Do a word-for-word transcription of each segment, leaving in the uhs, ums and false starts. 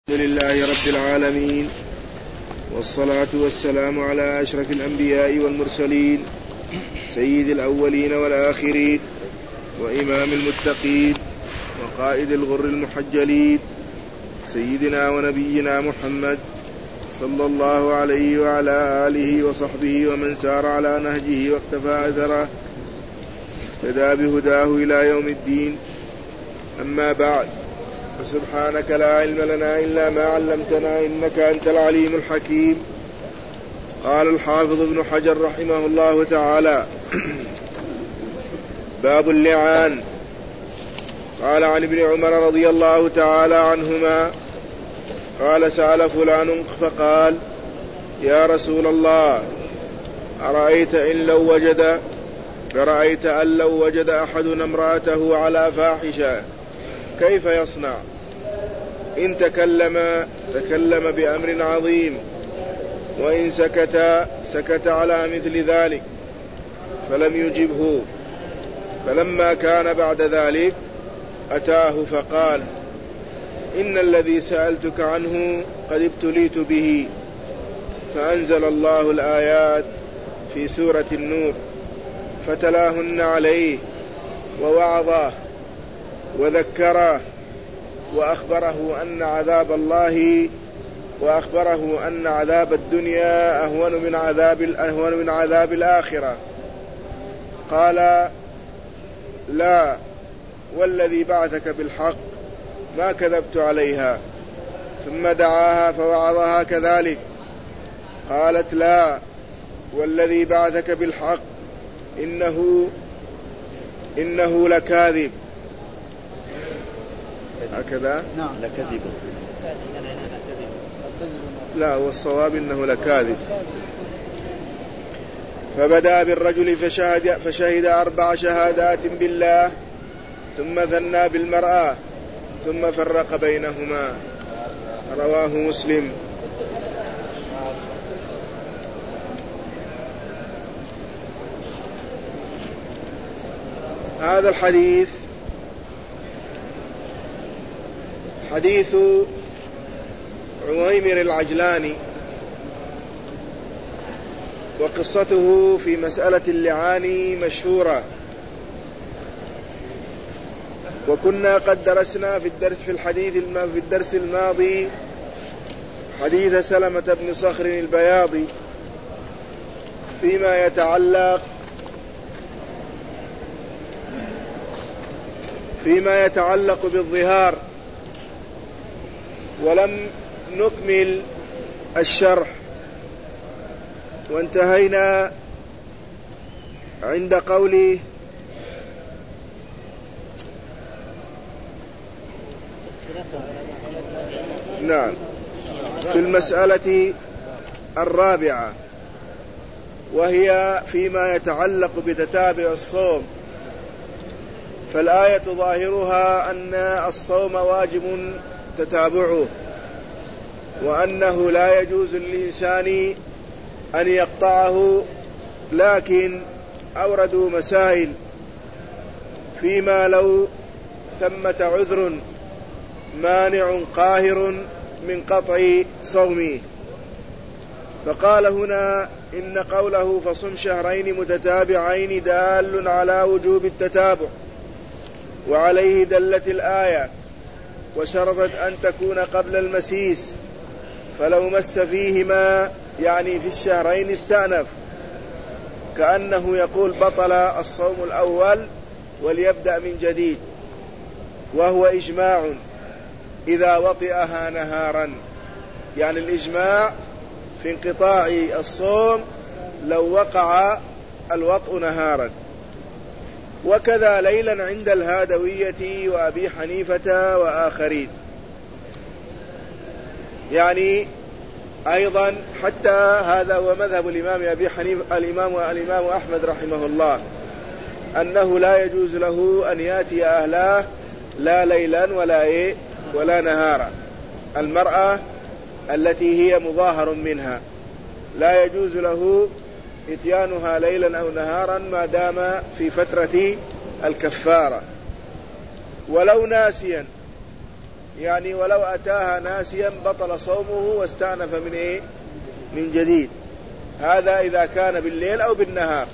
الحمد لله رب العالمين، والصلاة والسلام على أشرف الأنبياء والمرسلين، سيد الأولين والآخرين، وإمام المتقين، وقائد الغر المحجلين، سيدنا ونبينا محمد صلى الله عليه وعلى آله وصحبه ومن سار على نهجه واقتفى أثره اهتدى بهداه إلى يوم الدين. أما بعد، فسبحانك لا علم لنا إلا ما علمتنا إنك أنت العليم الحكيم. قال الحافظ ابن حجر رحمه الله تعالى: باب اللعان. قال عن ابن عمر رضي الله تعالى عنهما قال: سأل فلان فقال: يا رسول الله، أرأيت إن لو وجد فرأيت أن لو وجد أحدنا امرأته على فاحشة كيف يصنع؟ إن تكلم تكلم بأمر عظيم، وإن سكت سكت على مثل ذلك، فلم يجبه. فلما كان بعد ذلك أتاه فقال: إن الذي سألتك عنه قد ابتليت به. فأنزل الله الآيات في سورة النور فتلاهن عليه ووعظه وذكره وأخبره أن عذاب الله وأخبره أن عذاب الدنيا أهون من عذاب أهون من عذاب الآخرة. قال: لا، والذي بعثك بالحق ما كذبت عليها. ثم دعاها فوعظها كذلك. قالت: لا، والذي بعثك بالحق إنه إنه لكاذب. هكذا؟ نعم، لكذب. لا، والصواب إنه لكاذب. فبدأ بالرجل فشهد, فشهد أربع شهادات بالله، ثم ثنى بالمرأة، ثم فرق بينهما. رواه مسلم. هذا الحديث حديث عويمر العجلاني، وقصته في مسألة اللعان مشهورة، وكنا قد درسنا في الدرس في الحديث في الدرس الماضي حديث سلمة بن صخر البياضي فيما يتعلق فيما يتعلق بالظهار، ولم نكمل الشرح، وانتهينا عند قوله: نعم، في المسألة الرابعة، وهي فيما يتعلق بتتابع الصوم. فالآية ظاهرها أن الصوم واجب تتابعه، وأنه لا يجوز للإنسان أن يقطعه، لكن أوردوا مسائل فيما لو ثمة عذر مانع قاهر من قطع صومه. فقال هنا إن قوله فصم شهرين متتابعين دال على وجوب التتابع، وعليه دلت الآية، وشرطت أن تكون قبل المسيس، فلو مس فيهما يعني في الشهرين استأنف، كأنه يقول بطل الصوم الأول وليبدأ من جديد. وهو إجماع إذا وطئها نهارا، يعني الإجماع في انقطاع الصوم لو وقع الوطء نهارا. وكذا ليلا عند الهادوية وأبي حنيفة وآخرين، يعني أيضا حتى هذا هو مذهب الإمام أبي حنيفة الإمام الإمام أحمد رحمه الله، أنه لا يجوز له أن يأتي أهله لا ليلا ولا إيه ولا نهارا. المرأة التي هي مظاهر منها لا يجوز له إتيانها ليلا أو نهارا ما دام في فترة الكفارة. ولو ناسيا يعني ولو أتاها ناسيا بطل صومه واستأنف من إيه؟ من جديد. هذا إذا كان بالليل أو بالنهار.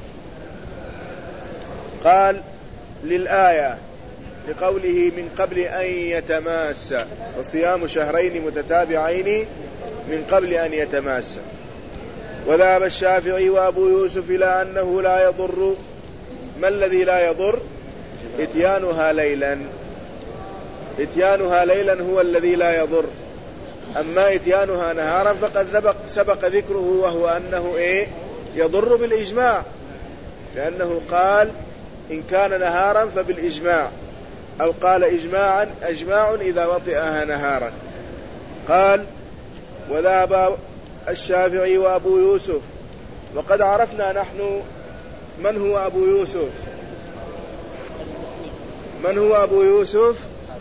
قال للآية لقوله من قبل أن يتماس، وصيام شهرين متتابعين من قبل أن يتماس. وذهب الشافعي وأبو يوسف إلى أنه لا يضر. ما الذي لا يضر؟ إتيانها ليلا. إتيانها ليلا هو الذي لا يضر. أما إتيانها نهارا فقد سبق, سبق ذكره، وهو أنه إيه؟ يضر بالإجماع، لأنه قال إن كان نهارا فبالإجماع، أو قال إجماعا أجماع إذا وطئها نهارا. قال وذهب الشافعي وأبو يوسف. وقد عرفنا نحن من هو أبو يوسف. من هو أبو يوسف؟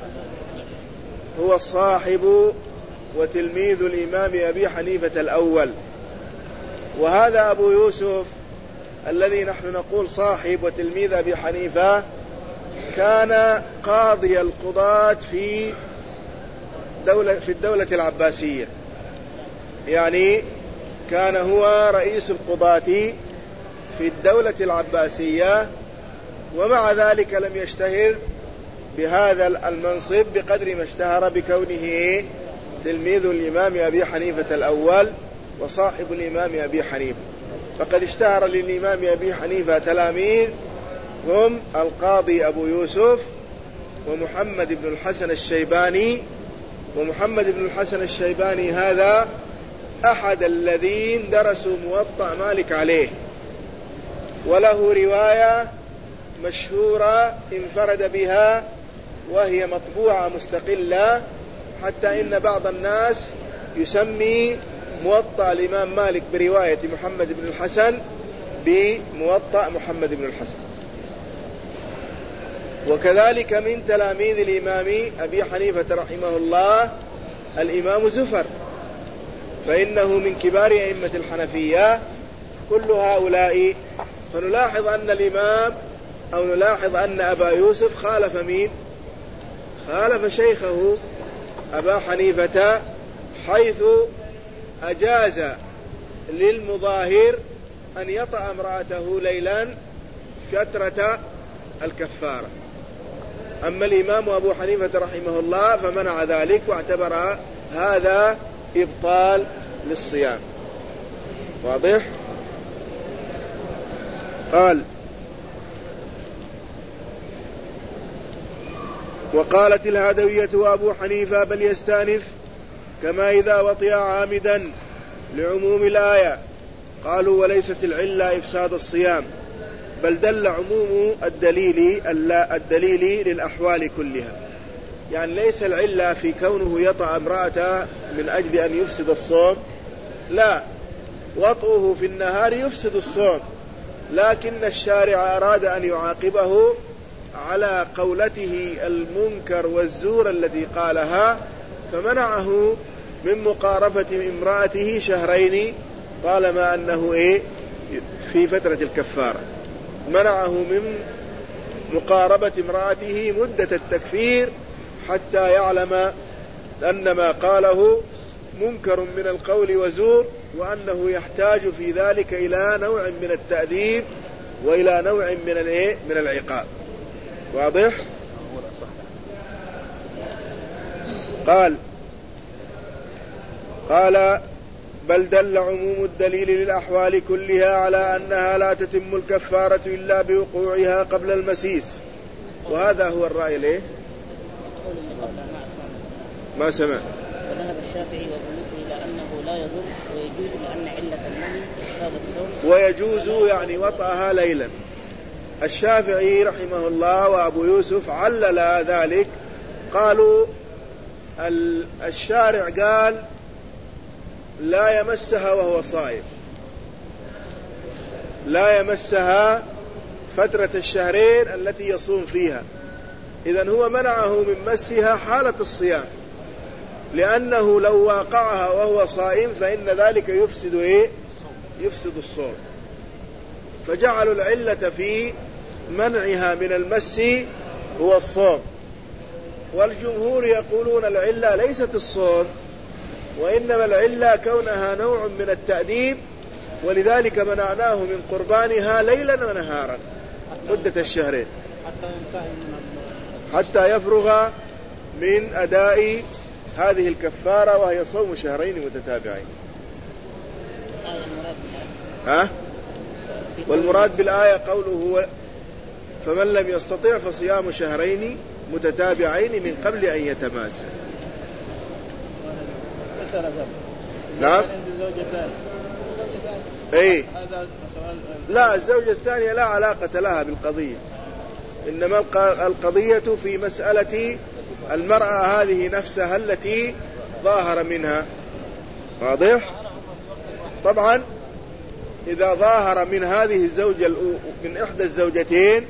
هو الصاحب وتلميذ الإمام أبي حنيفة الأول. وهذا أبو يوسف الذي نحن نقول صاحب وتلميذ أبي حنيفة كان قاضي القضاة في دولة في الدولة العباسية، يعني كان هو رئيس القضاة في الدولة العباسية، ومع ذلك لم يشتهر بهذا المنصب بقدر ما اشتهر بكونه تلميذ الإمام أبي حنيفة الأول وصاحب الإمام أبي حنيفة. فقد اشتهر للإمام أبي حنيفة تلاميذ هم القاضي أبو يوسف ومحمد بن الحسن الشيباني. ومحمد بن الحسن الشيباني هذا أحد الذين درسوا موطأ مالك عليه، وله رواية مشهورة انفرد بها وهي مطبوعة مستقلة، حتى إن بعض الناس يسمي موطأ الإمام مالك برواية محمد بن الحسن بموطأ محمد بن الحسن. وكذلك من تلاميذ الإمام أبي حنيفة رحمه الله الإمام زفر، فإنه من كبار أئمة الحنفية كل هؤلاء. فنلاحظ أن الإمام أو نلاحظ أن أبا يوسف خالف مين؟ خالف شيخه أبا حنيفة، حيث أجاز للمظاهر أن يطأ امرأته ليلا فترة الكفارة. أما الإمام أبو حنيفة رحمه الله فمنع ذلك واعتبر هذا إبطال للصيام. واضح؟ قال وقالت الهادوية وأبو حنيفة بل يستأنف كما إذا وطئ عامدا لعموم الآية. قالوا وليست العلة إفساد الصيام، بل دل عموم الدليل الدليل للأحوال كلها. يعني ليس العلة في كونه يطأ امرأة من أجل أن يفسد الصوم، لا، وطئه في النهار يفسد الصوم، لكن الشارع أراد أن يعاقبه على قولته المنكر والزور التي قالها، فمنعه من مقاربة امرأته شهرين طالما أنه إيه في فترة الكفارة. منعه من مقاربة امرأته مدة التكفير حتى يعلم أن ما قاله منكر من القول وزور، وأنه يحتاج في ذلك إلى نوع من التأديب وإلى نوع من الإيه من العقاب. واضح؟ قال قال بل دل عموم الدليل للأحوال كلها على أنها لا تتم الكفارة إلا بوقوعها قبل المسيس. وهذا هو الرأي ليه؟ ما سمع. وذهب الشافعي وابو يوسف إلى أنه لا يضر ويجوز لأن علة المني إفساد الصوم. ويجوز يعني وطئها ليلا. الشافعي رحمه الله وأبو يوسف علل ذلك، قالوا الشارع قال لا يمسها وهو صائم، لا يمسها فترة الشهرين التي يصوم فيها، إذن هو منعه من مسها حالة الصيام، لأنه لو واقعها وهو صائم فإن ذلك يفسد إيه؟ يفسد الصوم. فجعلوا العلة في منعها من المس هو الصوم، والجمهور يقولون العلة ليست الصوم، وإنما العلة كونها نوع من التأديب، ولذلك منعناه من قربانها ليلا ونهارا مدة الشهرين حتى يفرغ من أداء هذه الكفارة، وهي صوم شهرين متتابعين. ها؟ والمراد بالآية قوله فمن لم يستطع فصيام شهرين متتابعين من قبل أن يتماسا. نعم. ايه لا، الزوجة الثانية لا علاقة لها بالقضية، إنما القضية في مسألة المرأة هذه نفسها التي ظاهر منها. واضح؟ طبعا إذا ظاهر من هذه الزوجة من إحدى الزوجتين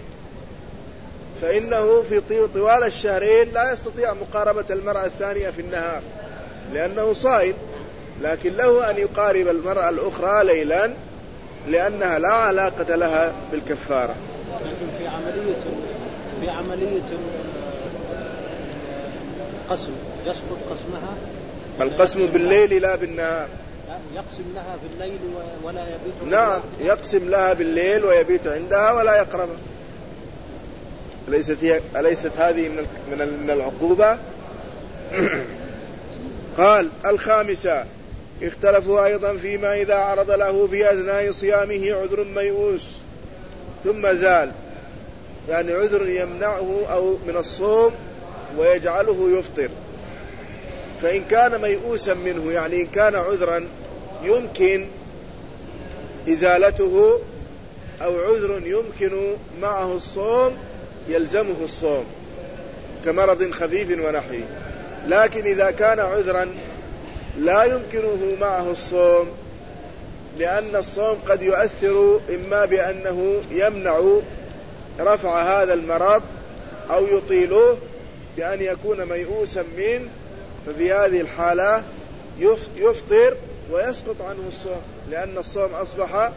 فإنه في طوال الشهرين لا يستطيع مقاربة المرأة الثانية في النهار لأنه صائم، لكن له أن يقارب المرأة الأخرى ليلا لأنها لا علاقة لها بالكفارة. لكن في عملية في عملية القسم يسقط قسمها. القسم بالليل لا بالنهار. يقسم لها في الليل ولا يبيت. نعم، يقسم لها بالليل ويبيت عندها ولا يقربها. أليست هي أليست هذه من من العقوبة؟ قال الخامسة اختلفوا أيضا فيما إذا عرض له في أثناء صيامه عذر ميؤوس ثم زال، يعني عذر يمنعه أو من الصوم ويجعله يفطر. فإن كان ميؤوسا منه، يعني إن كان عذرا يمكن إزالته أو عذر يمكن معه الصوم، يلزمه الصوم كمرض خفيف ونحوه. لكن إذا كان عذرا لا يمكنه معه الصوم، لأن الصوم قد يؤثر إما بأنه يمنع رفع هذا المرض أو يطيله بأن يكون ميؤوسا منه، ففي هذه الحالة يفطر ويسقط عنه الصوم، لأن الصوم أصبح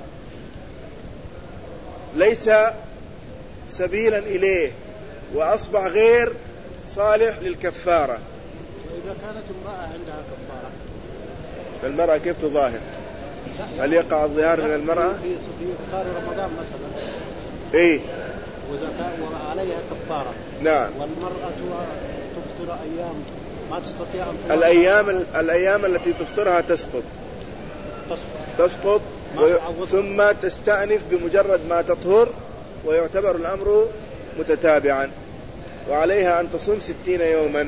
ليس سبيلا إليه وأصبح غير صالح للكفارة. وإذا كانت امرأة عندها كفارة، المرأة كيف تظاهر؟ هل يقع الظهار من المرأة؟ في إفطار رمضان مثلا. إيه. وإذا كان وعليها كفارة. نعم. والمرأة تفطر أيام ما تستطيع أن الأيام الأيام التي تفطرها تسقط. تسقط. تسقط و... ثم تستأنف بمجرد ما تطهر، ويعتبر الأمر متتابعا، وعليها أن تصوم ستين يوما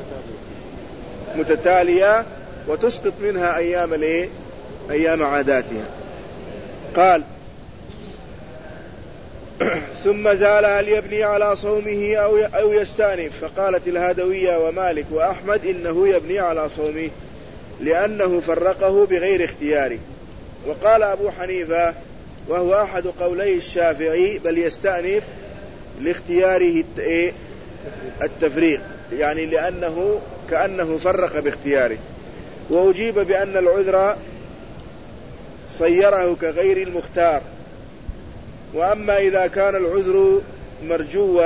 متتالية وتسقط منها أيام الإيه؟ أيام عاداتها. قال ثم زال هل يبني على صومه أو أو يستأنف؟ فقالت الهادوية ومالك وأحمد إنه يبني على صومه لأنه فرقه بغير اختياره. وقال أبو حنيفة وهو أحد قولي الشافعي بل يستأنف لاختياره التفريق، يعني لأنه كأنه فرق باختياره. وأجيب بأن العذر صيره كغير المختار. وأما إذا كان العذر مرجوا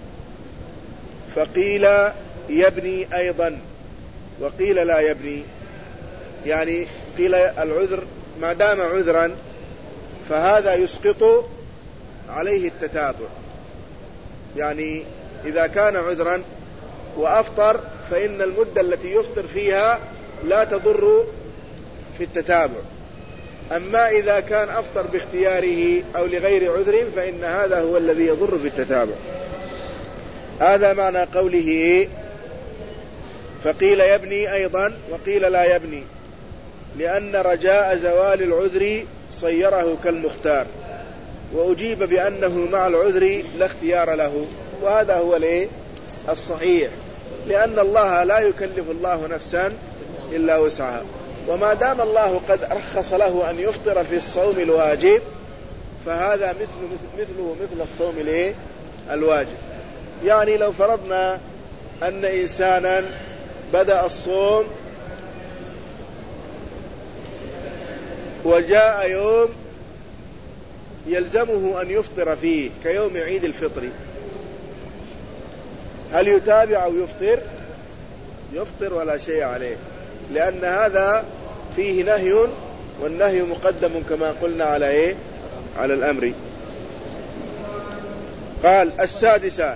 فقيل يبني أيضا وقيل لا يبني، يعني قيل العذر ما دام عذرا فهذا يسقط عليه التتابع، يعني إذا كان عذرا وأفطر فإن المدة التي يفطر فيها لا تضر في التتابع. أما إذا كان أفطر باختياره أو لغير عذر فإن هذا هو الذي يضر في التتابع. هذا معنى قوله فقيل يبني أيضا وقيل لا يبني، لأن رجاء زوال العذر صيره كالمختار. وأجيب بأنه مع العذر لا اختيار له، وهذا هو الصحيح، لأن الله لا يكلف الله نفسا إلا وسعها. وما دام الله قد رخص له أن يفطر في الصوم الواجب فهذا مثل مثله مثل الصوم الواجب. يعني لو فرضنا أن إنسانا بدأ الصوم وجاء يوم يلزمه أن يفطر فيه كيوم عيد الفطر، هل يتابع أو يفطر؟ يفطر ولا شيء عليه، لأن هذا فيه نهي، والنهي مقدم كما قلنا على إيه؟ على الأمر. قال السادسة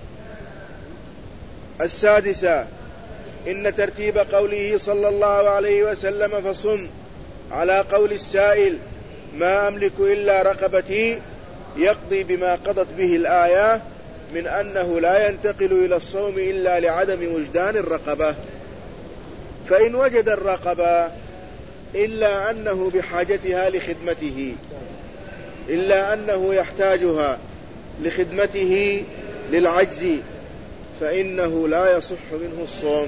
السادسة إن ترتيب قوله صلى الله عليه وسلم فصم على قول السائل ما أملك إلا رقبتي يقضي بما قضت به الآية من أنه لا ينتقل إلى الصوم إلا لعدم وجدان الرقبة، فإن وجد الرقبة إلا أنه بحاجتها لخدمته إلا أنه يحتاجها لخدمته للعجز فإنه لا يصح منه الصوم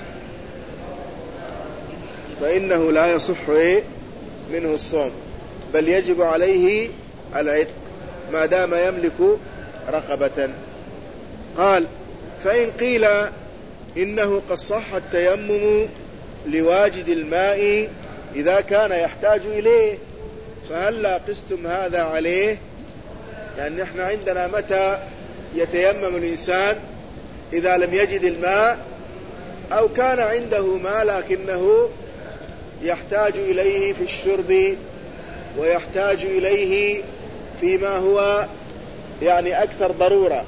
فإنه لا يصح إيه؟ منه الصوم، بل يجب عليه العتق ما دام يملك رقبة. قال فإن قيل إنه قد صح التيمم لواجد الماء إذا كان يحتاج إليه فهل لا قستم هذا عليه؟ يعني نحن عندنا متى يتيمم الإنسان؟ إذا لم يجد الماء أو كان عنده ماء لكنه يحتاج إليه في الشرب ويحتاج إليه فيما هو يعني أكثر ضرورة،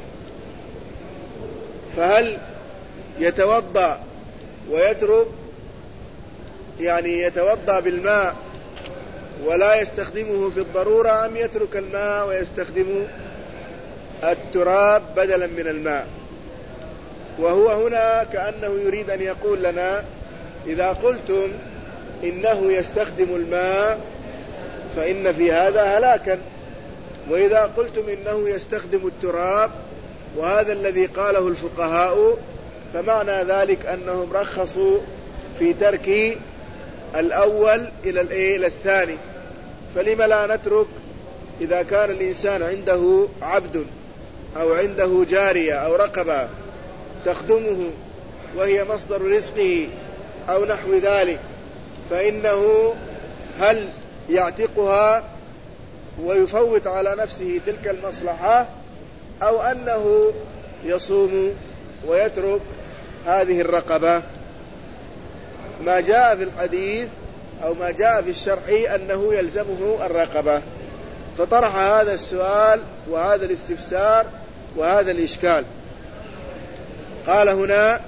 فهل يتوضأ ويترك يعني يتوضأ بالماء ولا يستخدمه في الضرورة، أم يترك الماء ويستخدم التراب بدلا من الماء؟ وهو هنا كأنه يريد أن يقول لنا إذا قلتم إنه يستخدم الماء فإن في هذا هلاكا، وإذا قلتم إنه يستخدم التراب وهذا الذي قاله الفقهاء فمعنى ذلك أنهم رخصوا في ترك الأول إلى الثاني. فلما لا نترك إذا كان الإنسان عنده عبد أو عنده جارية أو رقبة تخدمه وهي مصدر رزقه أو نحو ذلك، فإنه هل يعتقها ويفوت على نفسه تلك المصلحة أو أنه يصوم ويترك هذه الرقبة؟ ما جاء في الحديث أو ما جاء في الشرع أنه يلزمه الرقبة، فطرح هذا السؤال وهذا الاستفسار وهذا الإشكال. قال هنا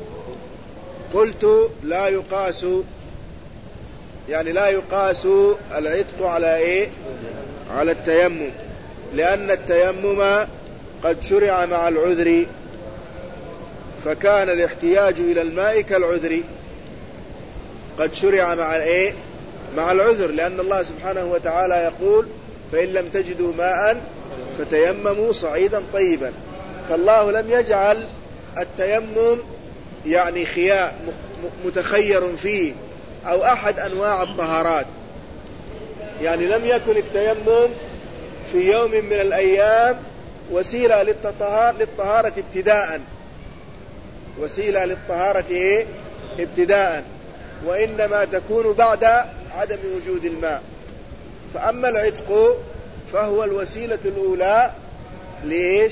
قلت لا يقاس يعني لا يقاس العتق على إيه؟ على التيمم، لأن التيمم قد شرع مع العذر، فكان الاحتياج إلى الماء كالعذر، قد شرع مع إيه؟ مع العذر، لأن الله سبحانه وتعالى يقول فإن لم تجدوا ماء فتيمموا صعيدا طيبا، فالله لم يجعل التيمم يعني خيار متخير فيه أو أحد أنواع الطهارات، يعني لم يكن التيمم في يوم من الأيام وسيلة للطهارة ابتداء وسيلة للطهارة إيه؟ ابتداء، وإنما تكون بعد عدم وجود الماء. فأما العتق فهو الوسيلة الأولى ليش؟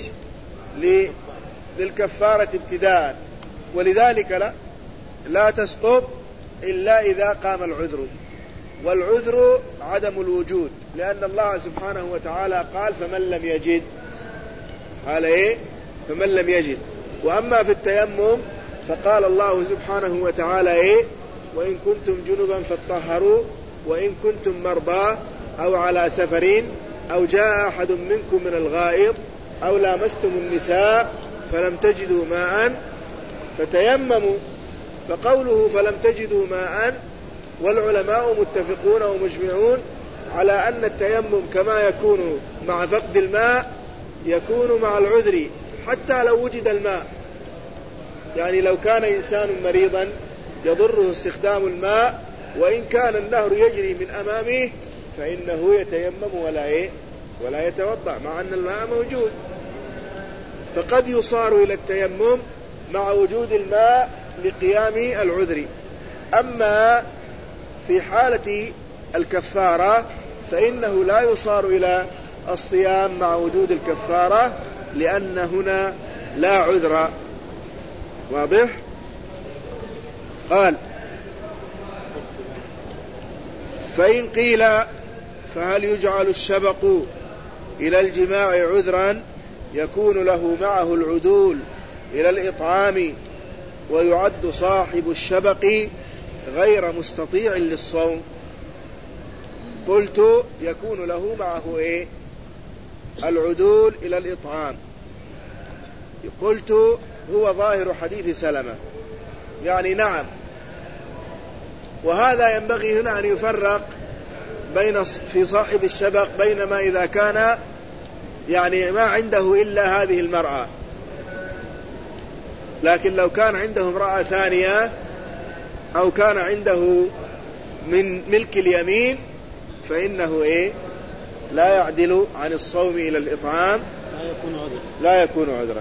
للكفارة ابتداء، ولذلك لا, لا تسقط إلا إذا قام العذر، والعذر عدم الوجود، لأن الله سبحانه وتعالى قال فمن لم يجد، قال إيه؟ فمن لم يجد. وأما في التيمم فقال الله سبحانه وتعالى إيه؟ وإن كنتم جنبا فاطهروا وإن كنتم مرضى أو على سفر أو جاء أحد منكم من الغائط أو لامستم النساء فلم تجدوا ماء فتيمموا. فقوله فلم تجدوا ماء، والعلماء متفقون ومجمعون على أن التيمم كما يكون مع فقد الماء يكون مع العذر حتى لو وجد الماء، يعني لو كان إنسان مريضا يضره استخدام الماء وإن كان النهر يجري من أمامه فإنه يتيمم ولا إيه؟ ولا يتوضأ مع أن الماء موجود. فقد يصار إلى التيمم مع وجود الماء لقيام العذر. أما في حالة الكفارة فإنه لا يصار إلى الصيام مع وجود الكفارة، لأن هنا لا عذر، واضح؟ قال فإن قيل فهل يجعل الشبق إلى الجماع عذرا يكون له معه العدول إلى الإطعام ويعد صاحب الشبق غير مستطيع للصوم؟ قلت يكون له معه إيه؟ العدول إلى الإطعام. قلت هو ظاهر حديث سلمة، يعني نعم. وهذا ينبغي هنا أن يفرق بين في صاحب الشبق بينما إذا كان يعني ما عنده إلا هذه المرأة، لكن لو كان عنده امرأة ثانية أو كان عنده من ملك اليمين فإنه إيه؟ لا يعدل عن الصوم إلى الإطعام، لا يكون عذرا. لا يكون عذرا.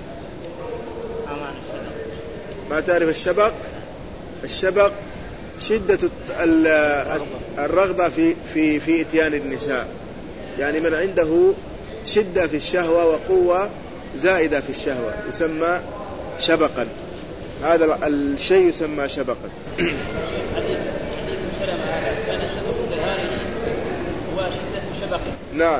ما تعرف الشبق؟ الشبق شدة الرغبة في في في إتيان النساء، يعني من عنده شدة في الشهوة وقوة زائدة في الشهوة يسمى شبقا. هذا الشيء يسمى شبقا. نعم.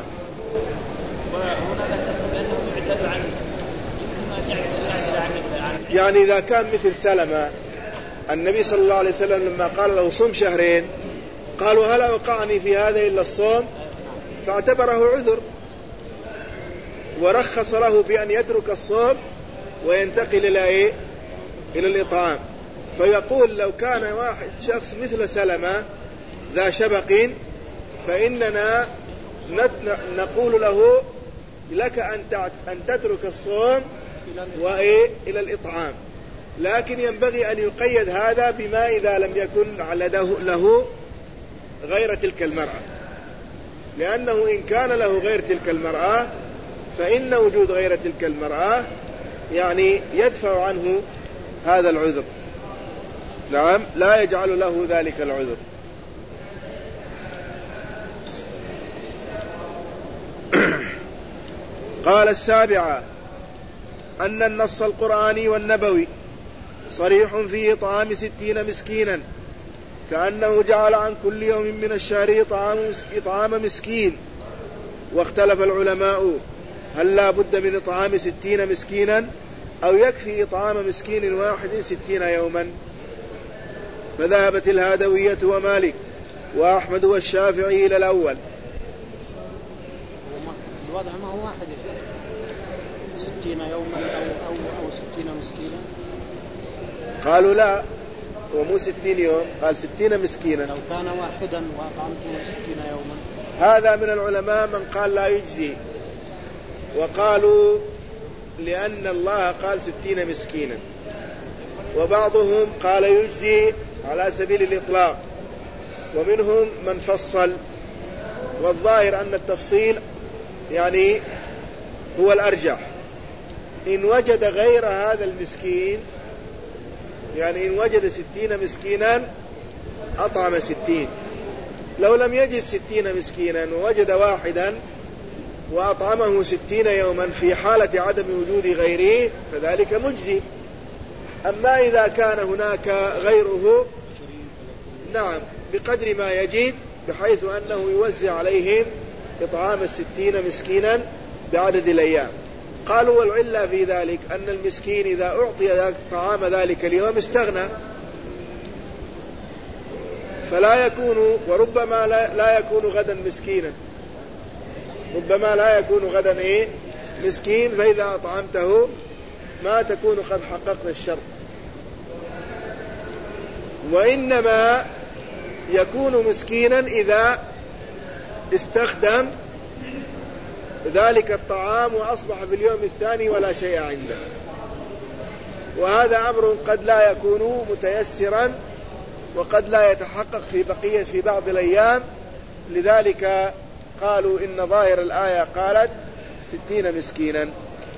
يعني إذا كان مثل سلمة النبي صلى الله عليه وسلم لما قال له صم شهرين قالوا هل وقعني في هذا إلا الصوم، فاعتبره عذر ورخص له بأن يترك الصوم وينتقل إلى إيه؟ إلى الإطعام. فيقول لو كان واحد شخص مثل سلمة ذا شبق فإننا نقول له لك أن تترك الصوم وإيه؟ إلى الإطعام، لكن ينبغي أن يقيد هذا بما إذا لم يكن له غير تلك المرأة، لأنه إن كان له غير تلك المرأة فإن وجود غير تلك المرأة يعني يدفع عنه هذا العذر. نعم، لا يجعل له ذلك العذر. قال السابعة أن النص القرآني والنبوي صريح في إطعام ستين مسكينا، كأنه جعل عن كل يوم من الشهر إطعام مسكين. واختلف العلماء هل لا بد من إطعام ستين مسكينا أو يكفي إطعام مسكين واحد ستين يوما؟ فذهبت الهادوية ومالك وأحمد والشافعي إلى الأول. الوضع ما هو واحد يا شيخ، ستين يوما أو, أو, أو ستين مسكينا. قالوا لا، ومو ستين يوم، قال ستين مسكينا. لو كان واحدا وأطعمته ستين يوما. هذا من العلماء من قال لا يجزي، وقالوا لأن الله قال ستين مسكينا، وبعضهم قال يجزي على سبيل الإطلاق، ومنهم من فصل. والظاهر أن التفصيل يعني هو الأرجح. إن وجد غير هذا المسكين، يعني إن وجد ستين مسكينا أطعم ستين. لو لم يجد ستين مسكينا ووجد واحدا وأطعمه ستين يوما في حالة عدم وجود غيره فذلك مجزي. أما إذا كان هناك غيره نعم بقدر ما يجد، بحيث أنه يوزع عليهم إطعام الستين مسكينا بعدد الأيام. قالوا والعلة في ذلك أن المسكين إذا أعطي طعام ذلك اليوم استغنى، فلا يكون، وربما لا يكون غدا مسكينا، ربما لا يكون غدا إيه مسكين، فإذا أطعمته ما تكون قد حققت الشرط. وإنما يكون مسكينا إذا استخدم ذلك الطعام وأصبح في اليوم الثاني ولا شيء عنده، وهذا أمر قد لا يكون متيسرا وقد لا يتحقق في بقية في بعض الأيام. لذلك قالوا إن ظاهر الآية قالت ستين مسكينا.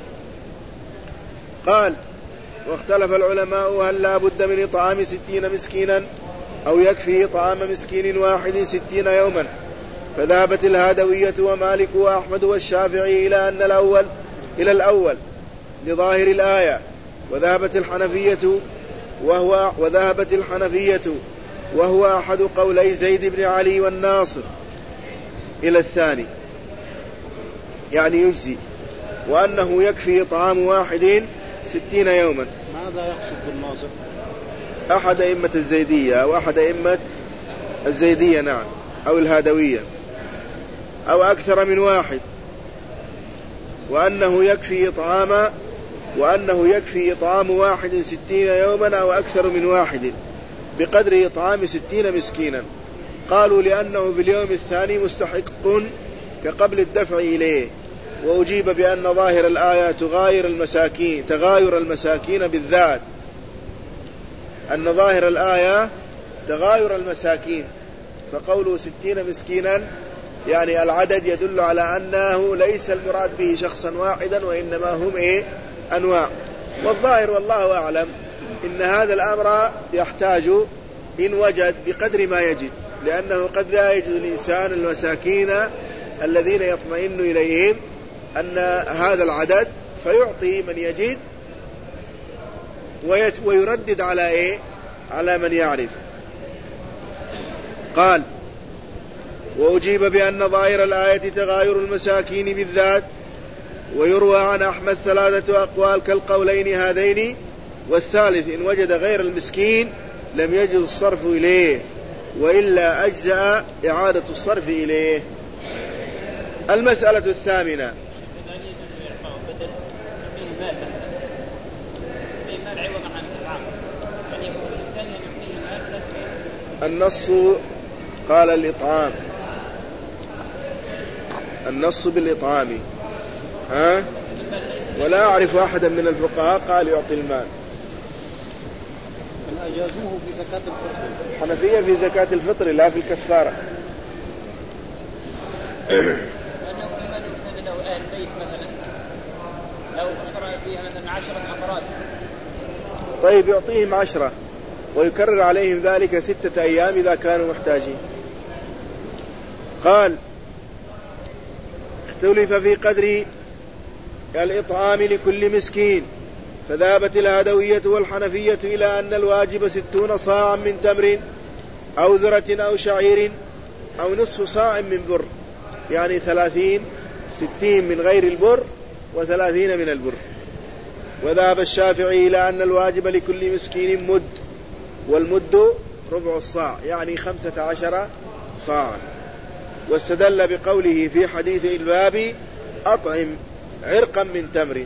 قال واختلف العلماء هل لا بد من إطعام ستين مسكينا أو يكفي إطعام مسكين واحد ستين يوما؟ فذهبت الهادوية ومالك وأحمد والشافعي إلى أن الأول إلى الأول لظاهر الآية وذهبت الحنفية وهو وذهبت الحنفية وهو أحد قولي زيد بن علي والناصر إلى الثاني، يعني يجزي، وأنه يكفي إطعام واحد ستين يوما. ماذا يقصد بالناصر؟ أحد أئمة الزيدية أو أحد أئمة الزيدية، نعم، أو الهادوية، أو أكثر من واحد، وأنه يكفي إطعام وأنه يكفي إطعام واحد ستين يوما أو أكثر من واحد بقدر إطعام ستين مسكينا. قالوا لأنه في اليوم الثاني مستحق كقبل الدفع إليه. وأجيب بأن ظاهر الآية تغاير المساكين تغاير المساكين بالذات، أن ظاهر الآية تغاير المساكين، فقوله ستين مسكينا يعني العدد يدل على أنه ليس المراد به شخصا واحدا، وإنما هم إيه؟ أنواع. والظاهر والله أعلم إن هذا الأمر يحتاج إن وجد بقدر ما يجد، لأنه قد لا يجد الإنسان المساكين الذين يطمئن إليهم أن هذا العدد فيعطي من يجد ويردد على إيه؟ على من يعرف. قال: وأجيب بأن ظاهر الآية تغاير المساكين بالذات، ويروى عن أحمد ثلاثة أقوال كالقولين هذين، والثالث إن وجد غير المسكين لم يجد الصرف إليه، وإلا أجزأ إعادة الصرف إليه. المسألة الثامنة: النص قال الإطعام، النص بالإطعام، ها؟ ولا أعرف أحدا من الفقهاء قال يعطي المال. أجازوه في زكاة الفطر، الحنفية في زكاة الفطر لا في الكفارة. وأنه لمن يكتب له أهل بيت مثلا لو أسر فيها مثلا عشرة أفراد، طيب يعطيهم عشرة ويكرر عليهم ذلك ستة أيام إذا كانوا محتاجين. قال: اختلف في قدر الإطعام لكل مسكين، فذهبت الهادوية والحنفية إلى أن الواجب ستون صاعا من تمر أو ذرة أو شعير أو نصف صاع من بر، يعني ثلاثين ستين من غير البر وثلاثين من البر. وذهب الشافعي إلى أن الواجب لكل مسكين مد، والمد ربع الصاع يعني خمسة عشر صاعا. واستدل بقوله في حديث الباب: أطعم عرقا من تمر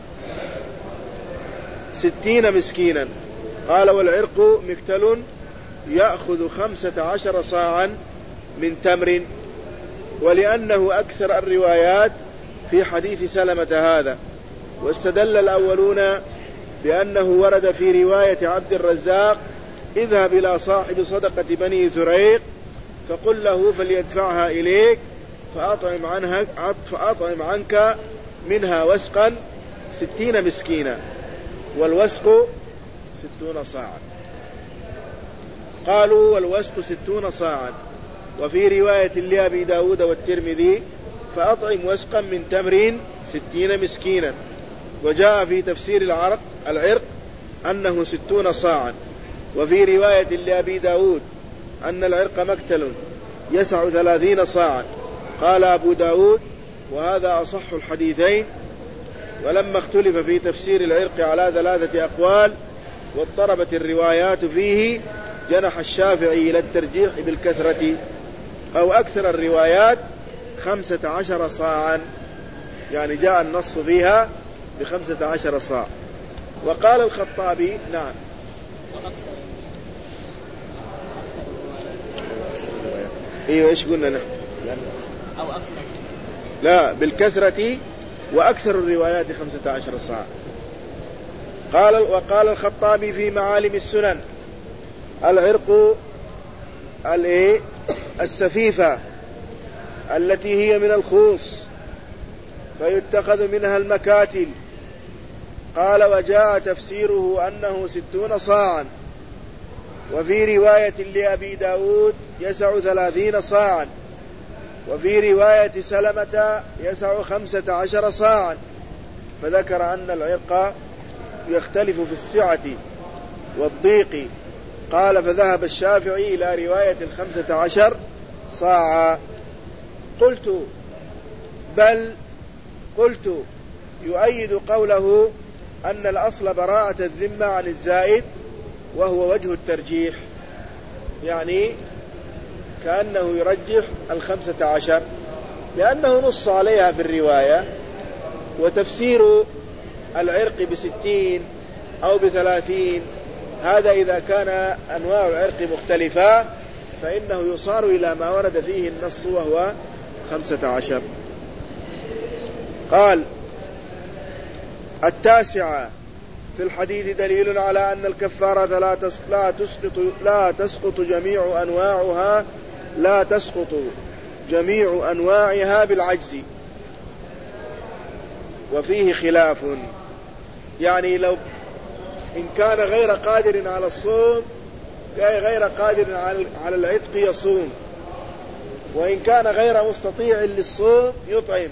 ستين مسكينا. قال: والعرق مكتل يأخذ خمسة عشر صاعا من تمر، ولأنه أكثر الروايات في حديث سلمة هذا. واستدل الأولون بأنه ورد في رواية عبد الرزاق: اذهب إلى صاحب صدقة بني زريق فقل له فليدفعها إليك فأطعم, عنها فأطعم عنك منها وسقا ستين مسكينا، والوسق ستون صاعا. قالوا: والوسق ستون صاعا. وفي رواية لأبي داود والترمذي: فأطعم وسقا من تمر ستين مسكينا. وجاء في تفسير العرق العرق أنه ستون صاعا. وفي رواية لأبي داود أن العرق مكتل يسع ثلاثين صاعا. قال أبو داود: وهذا أصح الحديثين. ولما اختلف في تفسير العرق على ثلاثة أقوال واضطربت الروايات فيه، جنح الشافعي إلى الترجيح بالكثرة أو أكثر الروايات خمسة عشر صاعا، يعني جاء النص فيها بخمسة عشر صاع. وقال الخطابي: نعم، ايوه ايش قلنا نحن؟ أو أكثر، لا، بالكثرة وأكثر الروايات خمسة عشر صاع. قال وقال الخطابي في معالم السنن: العرق الايه السفيفة التي هي من الخوص فيتخذ منها المكاتل. قال: وجاء تفسيره أنه ستون صاعا. وفي رواية لأبي داود يسع ثلاثين صاعا. وفي رواية سلمة يسع خمسة عشر صاعا. فذكر أن العرق يختلف في السعة والضيق. قال فذهب الشافعي إلى رواية الخمسة عشر صاعا. قلت بل قلت يؤيد قوله أن الأصل براءة الذمة عن الزائد وهو وجه الترجيح، يعني كأنه يرجح الخمسة عشر لأنه نص عليها في الرواية، وتفسير العرق بستين أو بثلاثين هذا إذا كان أنواع العرق مختلفة فإنه يصار إلى ما ورد فيه النص وهو خمسة عشر. قال التاسعة في الحديث دليل على أن الكفارة لا لا تسقط لا تسقط جميع أنواعها لا تسقط جميع أنواعها بالعجز، وفيه خلاف، يعني لو إن كان غير قادر على الصوم غير قادر على العتق يصوم، وإن كان غير مستطيع للصوم يطعم،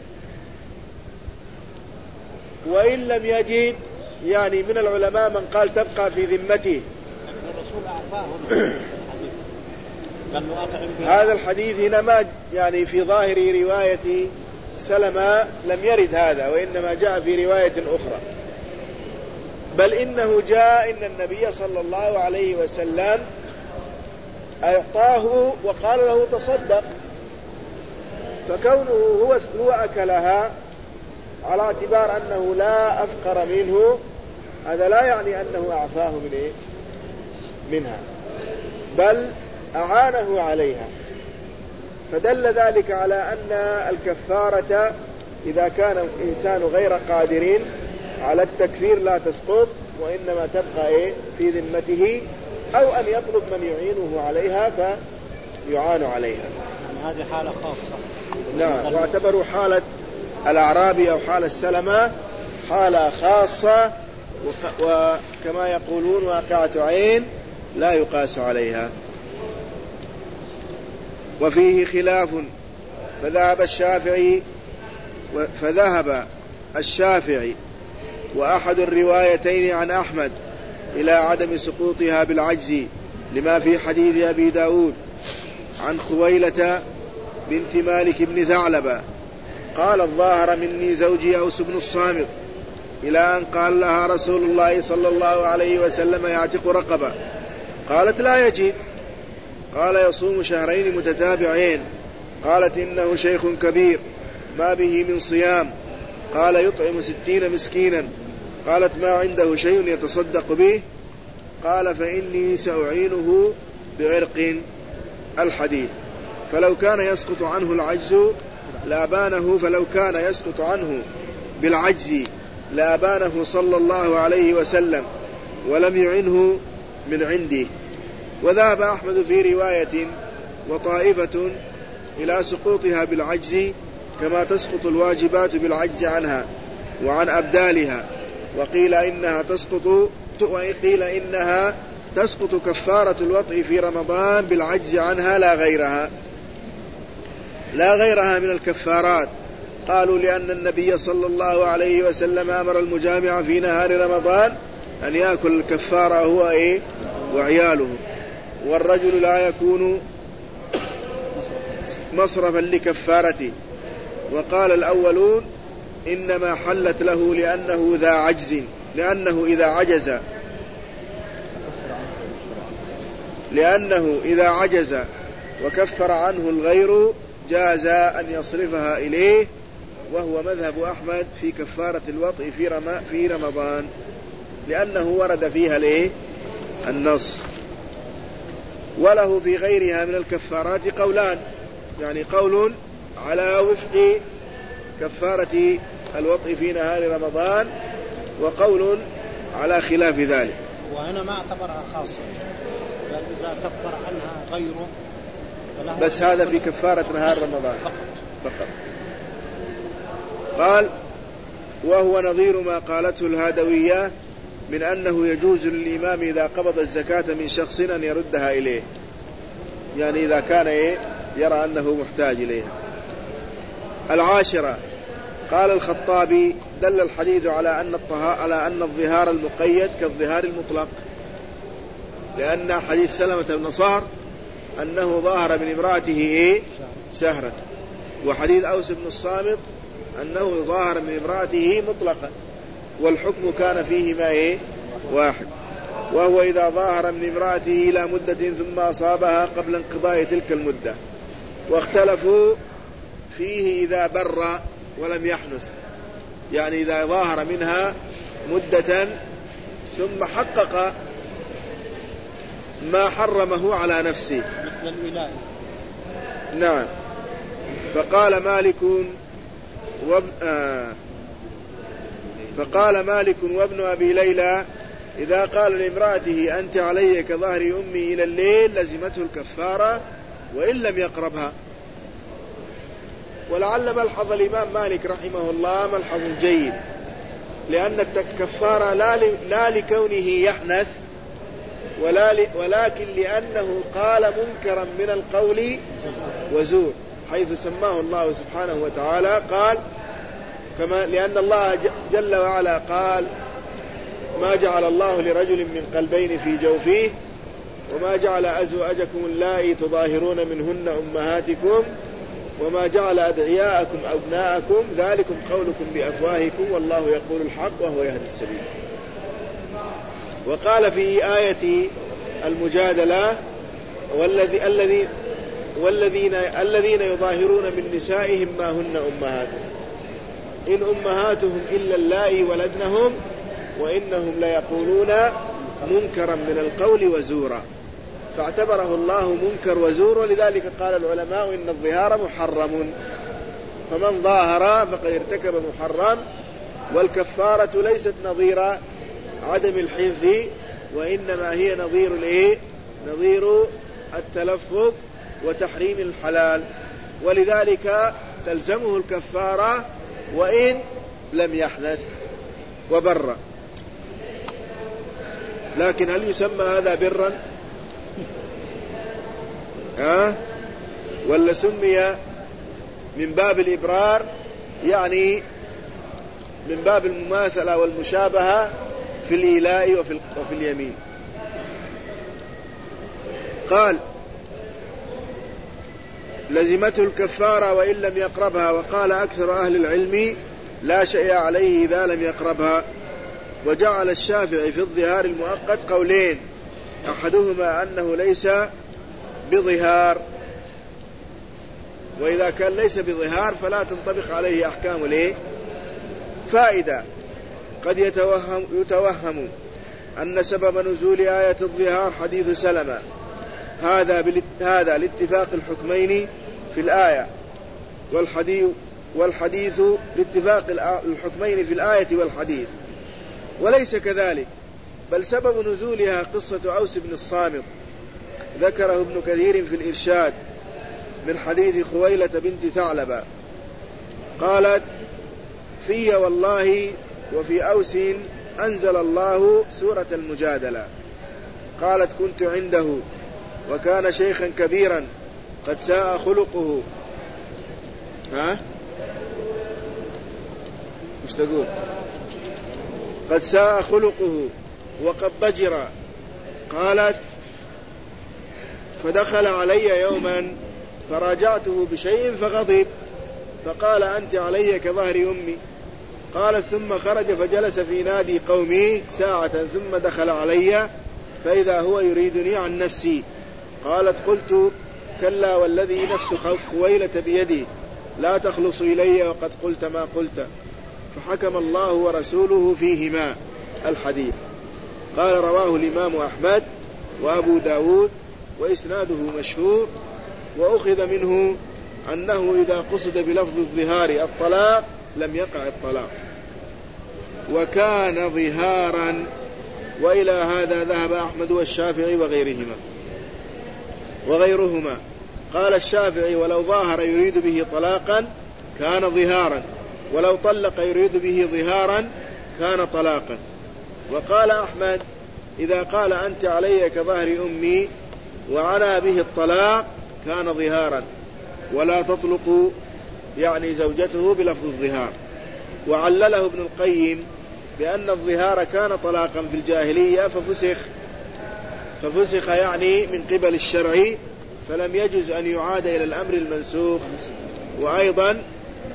وإن لم يجد يعني من العلماء من قال تبقى في ذمته. هذا الحديث هنا ما يعني في ظاهر رواية سلمة لم يرد هذا، وإنما جاء في رواية أخرى، بل إنه جاء إن النبي صلى الله عليه وسلم أعطاه وقال له تصدق، فكونه هو هو أكلها على اعتبار أنه لا أفقر منه هذا لا يعني أنه أعفاه من إيه؟ منها، بل أعانه عليها، فدل ذلك على أن الكفارة إذا كان الإنسان غير قادر على التكفير لا تسقط، وإنما تبقى إيه؟ في ذمته، أو أن يطلب من يعينه عليها فيعان عليها. هذه حالة خاصة. نعم، واعتبروا حالة الأعرابي أو حال السلمة حالة خاصة، وكما يقولون واقعة عين لا يقاس عليها. وفيه خلاف فذهب الشافعي فذهب الشافعي وأحد الروايتين عن أحمد إلى عدم سقوطها بالعجز لما في حديث أبي داود عن خويلة بنت مالك بن ثعلبة قال الظاهر مني زوجي أوس بن الصامت، إلى أن قال لها رسول الله صلى الله عليه وسلم يعتق رقبة، قالت لا يجد، قال يصوم شهرين متتابعين، قالت إنه شيخ كبير ما به من صيام، قال يطعم ستين مسكينا، قالت ما عنده شيء يتصدق به، قال فإني سأعينه بعرق. الحديث فلو كان يسقط عنه العجز لأبانه فلو كان يسقط عنه بالعجز لأبانه صلى الله عليه وسلم ولم يعنه من عنده. وذهب أحمد في رواية وطائفة إلى سقوطها بالعجز كما تسقط الواجبات بالعجز عنها وعن أبدالها، وقيل إنها تسقط وقيل إنها تسقط كفارة الوطء في رمضان بالعجز عنها لا غيرها لا غيرها من الكفارات. قالوا لأن النبي صلى الله عليه وسلم أمر المجامع في نهار رمضان أن يأكل الكفارة هو إيه وعياله، والرجل لا يكون مصرفا لكفارته. وقال الأولون إنما حلت له لأنه ذا عجز لأنه إذا عجز لأنه إذا عجز وكفر عنه الغير جاز أن يصرفها إليه، وهو مذهب أحمد في كفارة الوطء في في رمضان لأنه ورد فيها الإيه النص. وله في غيرها من الكفارات قولان، يعني قول على وفق كفارة الوطء في نهار رمضان، وقول على خلاف ذلك. وهنا ما اعتبرها خاصة، بل إذا كفر عنها غيره بس هذا في كفارة نهار رمضان فقط. قال وهو نظير ما قالته الهادوية من أنه يجوز للإمام إذا قبض الزكاة من شخص أن يردها إليه، يعني إذا كان إيه يرى أنه محتاج إليها. العاشرة قال الخطابي دل الحديث على أن الطهارة على أن الظهار المقيد كالظهار المطلق، لأن حديث سلمة بن صهر أنه ظاهر من امرأته إيه؟ سهرا، وحديث أوس بن الصامت أنه ظاهر من امرأته مطلقا، والحكم كان فيهما إيه؟ واحد، وهو إذا ظاهر من امرأته إلى مدة ثم أصابها قبل انقضاء تلك المدة. واختلفوا فيه إذا بر ولم يحنث، يعني إذا ظاهر منها مدة ثم حقق ما حرمه على نفسه مثل الولاية. نعم. فقال مالك وابن آه فقال مالك وابن أبي ليلى إذا قال لامرأته أنت علي كظهر أمي إلى الليل لزمته الكفارة وإن لم يقربها. ولعل ملحظ الإمام مالك رحمه الله ملحظ جيد، لأن الكفارة لا لكونه يحنث ولا ل... ولكن لأنه قال منكرا من القول وزور، حيث سماه الله سبحانه وتعالى قال كما لأن الله جل وعلا قال ما جعل الله لرجل من قلبين في جوفه وما جعل أزواجكم اللائي تظاهرون منهن أمهاتكم وما جعل أدعياءكم أبناءكم ذلكم قولكم بأفواهكم والله يقول الحق وهو يهدي السبيل. وقال في آية المجادلة والذي الذي والذين الذين يظاهرون من نسائهم ما هن أمهاتهم إن أمهاتهم إلا اللائي ولدنهم وإنهم ليقولون منكرا من القول وزورا، فاعتبره الله منكر وزور، ولذلك قال العلماء إن الظهار محرم، فمن ظاهر فقد ارتكب محرم. والكفارة ليست نظير عدم الحنث، وإنما هي نظير الإيه؟ نظير التلفظ وتحريم الحلال، ولذلك تلزمه الكفارة وإن لم يحنث وبر. لكن هل يسمى هذا برا؟ ها؟ ولا سمي من باب الإبرار، يعني من باب المماثلة والمشابهة في الإيلاء وفي, وفي اليمين. قال لزمته الكفارة وإن لم يقربها، وقال أكثر أهل العلم لا شيء عليه إذا لم يقربها. وجعل الشافعي في الظهار المؤقت قولين، أحدهما أنه ليس بظهار، وإذا كان ليس بظهار فلا تنطبق عليه أحكام الايه؟ فائدة: قد يتوهم, يتوهم أن سبب نزول آية الظهار حديث سلمة، هذا هذا لاتفاق الحكمين في الآية والحديث والحديث لاتفاق الحكمين في الآية والحديث، وليس كذلك، بل سبب نزولها قصة أوس بن الصامت ذكره ابن كثير في الإرشاد من حديث خويلة بنت ثعلبة قالت: في والله وفي أوس أنزل الله سورة المجادلة. قالت: كنت عنده وكان شيخا كبيرا قد ساء خلقه. ها؟ مش تقول؟ قد ساء خلقه وقد ضجر. قالت: فدخل علي يوما فراجعته بشيء فغضب فقال: أنت علي كظهر أمي. قالت: ثم خرج فجلس في نادي قومي ساعة ثم دخل علي فإذا هو يريدني عن نفسي. قالت: قلت: كلا والذي نفس خويلة بيدي لا تخلص إلي وقد قلت ما قلت، فحكم الله ورسوله فيهما. الحديث. قال: رواه الإمام أحمد وأبو داود وإسناده مشهور، وأخذ منه أنه إذا قصد بلفظ الظهار الطلاق لم يقع الطلاق وكان ظهارا، وإلى هذا ذهب أحمد والشافعي وغيرهما وغيرهما. قال الشافعي: ولو ظاهر يريد به طلاقا كان ظهارا، ولو طلق يريد به ظهارا كان طلاقا. وقال أحمد: إذا قال أنت علي كظهر أمي وعنى به الطلاق كان ظهارا، ولا تطلق يعني زوجته بلفظ الظهار. وعلله ابن القيم بأن الظهار كان طلاقا في الجاهلية ففسخ ففسخ يعني من قبل الشرع، فلم يجوز أن يعاد إلى الأمر المنسوخ. وأيضا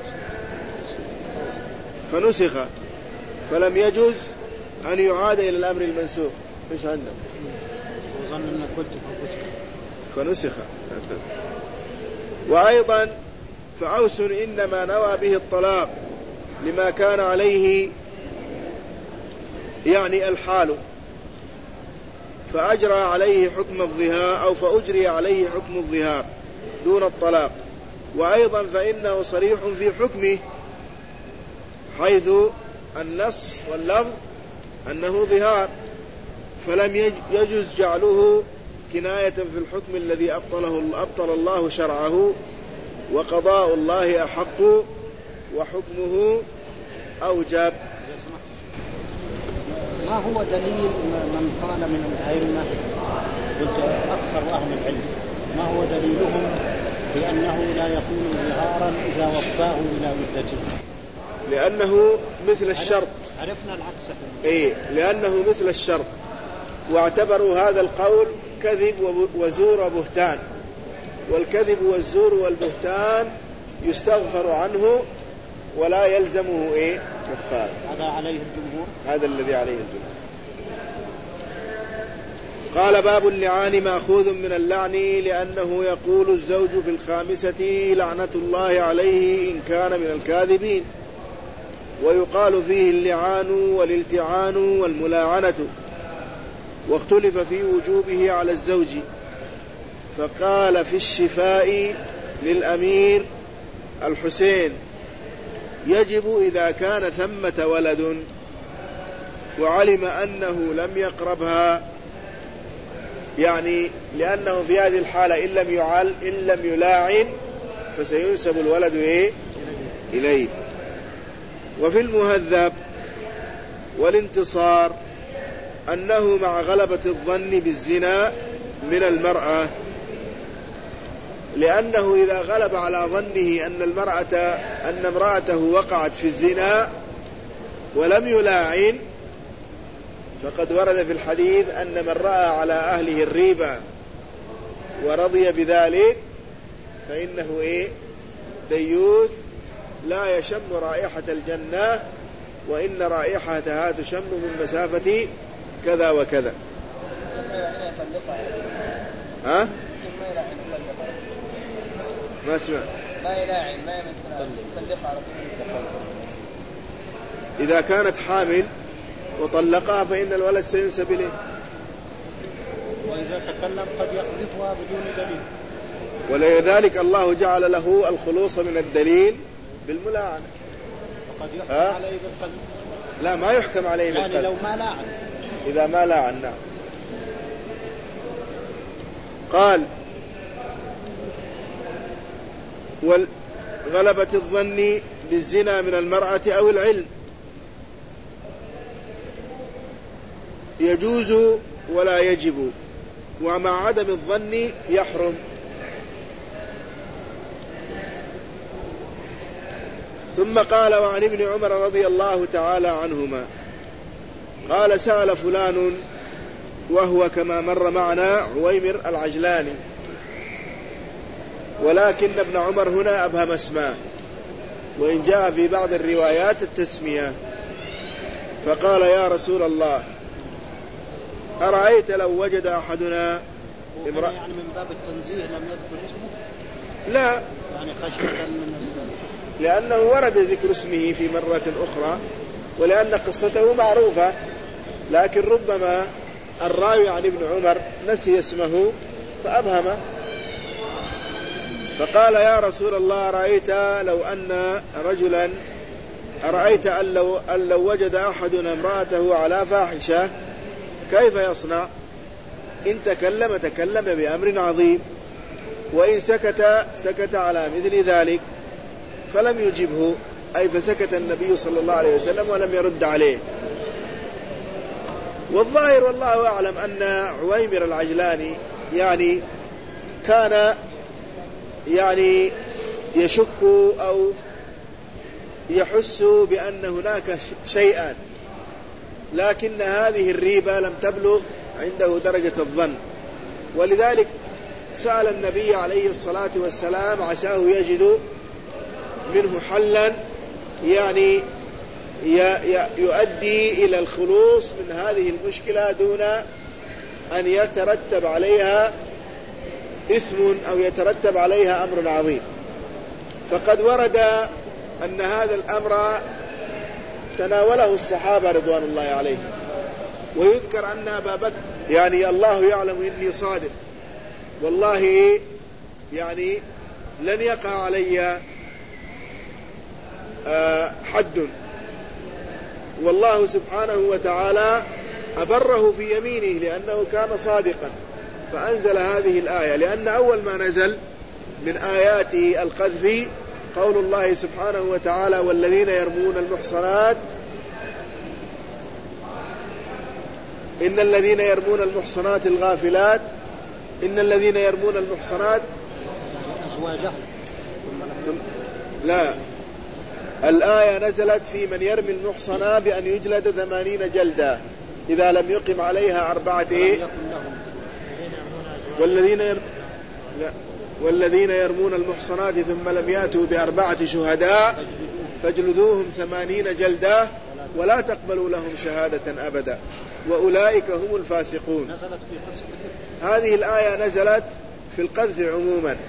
فنسخ فلم يجوز أن يعاد إلى الأمر المنسوخ. إيش عندنا؟ وظن أن قلت فنسخ. وأيضا فعوس إنما نوى به الطلاق لما كان عليه يعني الحال، فأجرى عليه حكم الظهار أو فأجري عليه حكم الظهار دون الطلاق. وأيضا فإنه صريح في حكمه، حيث النص واللفظ أنه ظهار، فلم يجوز جعله كناية في الحكم الذي أبطله أبطل الله شرعه، وقضاء الله أحق وحكمه أوجب. ما هو دليل من قال من الأئمة أكثر أهل العلم ما هو دليلهم بأنه لا يكون ظهارا إذا وفاه إلى مدته؟ لأنه مثل الشرط. عرفنا العكس. إيه، لأنه مثل الشرط، واعتبروا هذا القول كذب وزور وبهتان، والكذب والزور والبهتان يستغفر عنه ولا يلزمه إيه كفارة. هذا عليه الجمهور، هذا الذي عليه الجمهور. قال باب اللعان مأخوذ من اللعن، لأنه يقول الزوج في الخامسة لعنة الله عليه إن كان من الكاذبين، ويقال فيه اللعان والالتعان والملاعنة، واختلف في وجوبه على الزوج. فقال في الشفاء للأمير الحسين يجب إذا كان ثمة ولد وعلم أنه لم يقربها، يعني لأنه في هذه الحالة إن لم يعل إن لم يلاعن فسينسب الولد إيه؟ إليه. وفي المهذب والانتصار أنه مع غلبة الظن بالزنا من المرأة، لأنه إذا غلب على ظنه أن المرأة أن امرأته وقعت في الزنا ولم يلاعن، فقد ورد في الحديث أن من رأى على أهله الريبة ورضي بذلك فإنه إيه؟ ديوث لا يشم رائحة الجنة، وإن رائحتها تشم من مسافة كذا وكذا. ها؟ ما اسمع. ما يلاعن ما يطلقها على طول. إذا كانت حامل وطلقها فإن الولد سينسب إليه. وإذا تكلم قد يقذفها بدون دليل. ولذلك الله جعل له الخلوص من الدليل بالملاعنة. وقد يحكم ها؟ عليه بالقذف. لا، ما يحكم عليه بالقذف. يعني لو ما لاعن. إذا ما لاعن. نعم. قال وغلبة الظن بالزنا من المرأة أو العلم يجوز ولا يجب، ومع عدم الظن يحرم. ثم قال وعن ابن عمر رضي الله تعالى عنهما قال سأل فلان، وهو كما مر معنا عويمر العجلاني، ولكن ابن عمر هنا أبهم اسمه، وإن جاء في بعض الروايات التسمية. فقال يا رسول الله أرأيت لو وجد أحدنا امرأة، يعني من باب التنزيه لم يذكر اسمه؟ لا، يعني خشية من لأنه ورد ذكر اسمه في مرة أخرى، ولأن قصته معروفة، لكن ربما الراوي عن ابن عمر نسي اسمه فأبهمه. فقال يا رسول الله أرأيت لو أن رجلا أرأيت أن لو, أن لو وجد أحدنا امرأته على فاحشة كيف يصنع؟ إن تكلم تكلم بأمر عظيم، وإن سكت سكت على مثل ذلك. فلم يجبه، أي فسكت النبي صلى الله عليه وسلم ولم يرد عليه. والظاهر والله أعلم أن عويمر العجلاني يعني كان يعني يشك أو يحس بأن هناك شيئا، لكن هذه الريبة لم تبلغ عنده درجة الظن، ولذلك سأل النبي عليه الصلاة والسلام عساه يجد منه حلا يعني يؤدي إلى الخلوص من هذه المشكلة دون أن يترتب عليها إثم أو يترتب عليها أمر عظيم. فقد ورد أن هذا الأمر تناوله الصحابة رضوان الله عليهم، ويذكر أن أبا بكر يعني الله يعلم إني صادق، والله يعني لن يقع علي حد، والله سبحانه وتعالى أبره في يمينه لأنه كان صادقا، فأنزل هذه الآية. لأن أول ما نزل من آيات القذف قول الله سبحانه وتعالى والذين يرمون المحصنات إن الذين يرمون المحصنات الغافلات إن الذين يرمون المحصنات أزواجهم لا، الآية نزلت في من يرمي المحصنة بأن يجلد ثمانين جلدة إذا لم يقم عليها أربعة إيه؟ والذين يرم... لا. والذين يرمون المحصنات ثم لم يأتوا بأربعة شهداء فاجلدوهم ثمانين جلدة ولا تقبلوا لهم شهادة أبدا وأولئك هم الفاسقون. نزلت في قصة هذه الآية نزلت في القذف عموما،